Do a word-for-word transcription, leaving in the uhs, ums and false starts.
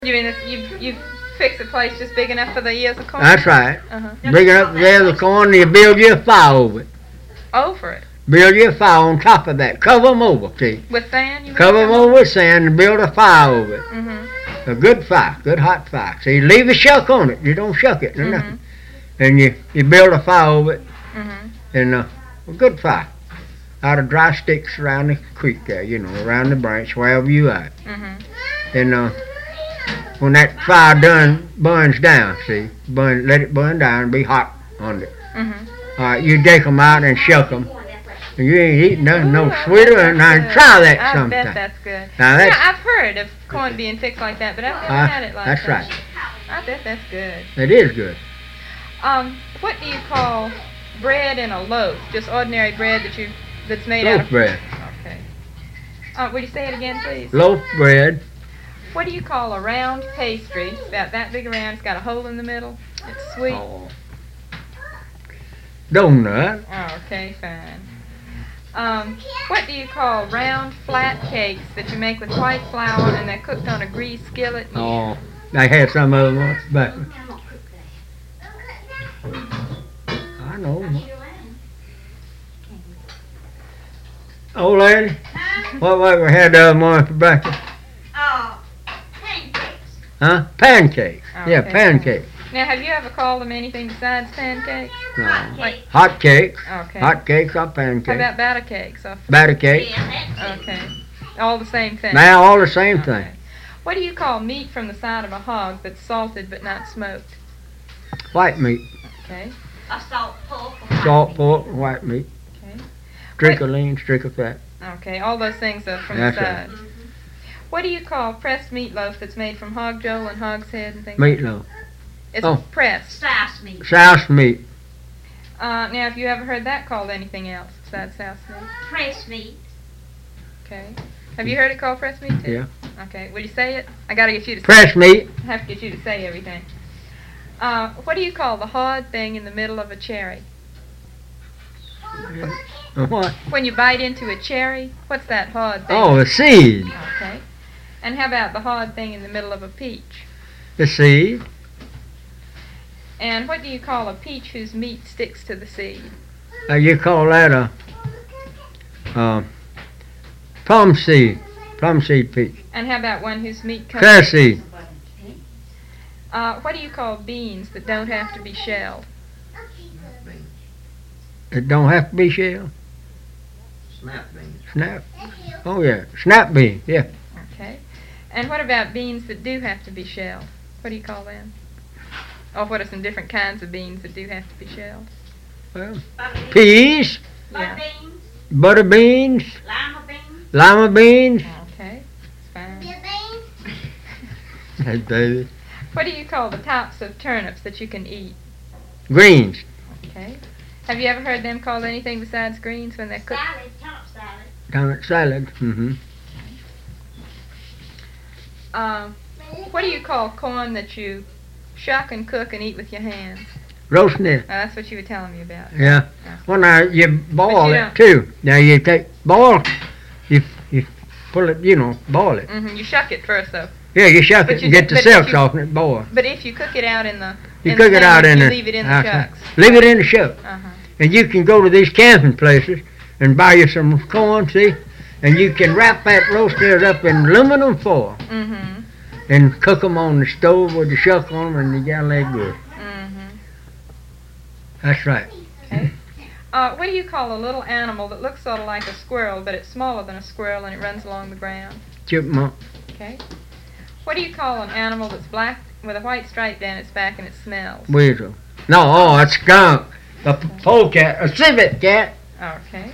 You mean it's, you you fix a place just big enough for the ears of corn? That's right. Uh-huh. Big enough for the ears of corn, and you build you a fire over it. Over it? Build you a fire on top of that. Cover them over, see. With sand? You Cover them over with sand and build a fire over it. Mm-hmm. A good fire, good hot fire. See, you leave a shuck on it. You don't shuck it or Mm-hmm. nothing. And you, you build a fire over it, Mm-hmm. and uh, a good fire. Out of dry sticks around the creek there, you know, around the branch, wherever you at. Mm-hmm. And uh, when that fire done burns down, see, burn, let it burn down and be hot on it. Mm-hmm. All right, you take them out and shuck them. And you ain't eating nothing no Ooh, sweeter. that's And I good. try that I sometime. bet that's good. Now that's, yeah, I've heard of corn being fixed like that, but I've never Uh, had it like that's that. right. I bet that's good. it is good. Um, what do you call bread in a loaf? Just ordinary bread that you that's made out Loaf of. bread. Okay. Uh, would you say it again, please? Loaf bread. What do you call a round pastry? It's about that big around. It's got a hole in the middle. It's sweet. Oh. Donut. Oh, okay, fine. Um, what do you call round, flat cakes that you make with white flour and they're cooked on a greased skillet? Oh, I had some of them back. I know. Old lady, what what we had the other morning for breakfast? Oh, pancakes. Huh? Pancakes. Yeah, Okay. pancakes. Now, have you ever called them anything besides pancakes? No. Like, Hot cakes. okay. Hot cakes or How pancakes. about batter cakes? Or, Batter cakes. Yeah, that's it. okay. All the same thing. Now all the same thing. Okay. What do you call meat from the side of a hog that's salted but not smoked? White meat. Okay. A salt pork. or Salt white pork, white meat. Okay. Streak of lean, streak of fat. Okay. All those things are from That's the right. side. meat. Mhm. What do you call pressed meatloaf that's made from hog jowl and hog's head and things? like Meatloaf. that? It's Oh. pressed. Souse meat. Souse meat. Uh, now, have you ever heard that called anything else besides souse meat? Press meat. Okay. Have you heard it called pressed meat too? Yeah. Okay. Will you say it? I gotta get you to say Fresh meat. I have to get you to say everything. Uh, what do you call the hard thing in the middle of a cherry? Uh, What? When you bite into a cherry, what's that hard thing? Oh, the seed. Okay. And how about the hard thing in the middle of a peach? The seed. And what do you call a peach whose meat sticks to the seed? Uh, you call that a uh, plum seed. Plum seed peach. And how about one whose meat comes? Pear seed. Uh, what do you call beans that don't have to be shelled? It don't have to be shelled. Snap beans. Snap. Oh yeah, snap bean. Yeah. Okay. And what about beans that do have to be shelled? What do you call them? Or what are some different kinds of beans that do have to be shelled? Well, Butter beans. peas, Butter Yeah. beans. butter beans, Lima beans. lima beans. Okay. Fine. beans. Hey, David. What do you call the tops of turnips that you can eat? Greens. Okay. Have you ever heard them called anything besides greens when they're cooked? Salad. Turnip salad. Turnip salad. Mm-hmm. Um, what do you call corn that you shuck and cook and eat with your hands? Roasting it. Oh, that's what you were telling me about. Yeah. Well, now you boil you it don't- too. Now you take boil. You you pull it. You know, boil it. hmm You shuck it first, though. Yeah, you shuck But it you and do- get the but if silks you- off and it boil. But if you cook it out in the You in cook the it out pan, in you the. leave it in the okay. shucks. Leave it in the shuck. Uh-huh. And you can go to these camping places and buy you some corn, see, and you can wrap that roasted up in aluminum foil Mm-hmm. and cook them on the stove with the shuck on them, and you got lay good. Mm-hmm. That's right. Uh, what do you call a little animal that looks sort of like a squirrel, but it's smaller than a squirrel and it runs along the ground? Chipmunk. Okay. What do you call an animal that's black with a white stripe down its back and it smells? Weasel. No, oh, a skunk. A p- polecat. A civet cat. Okay.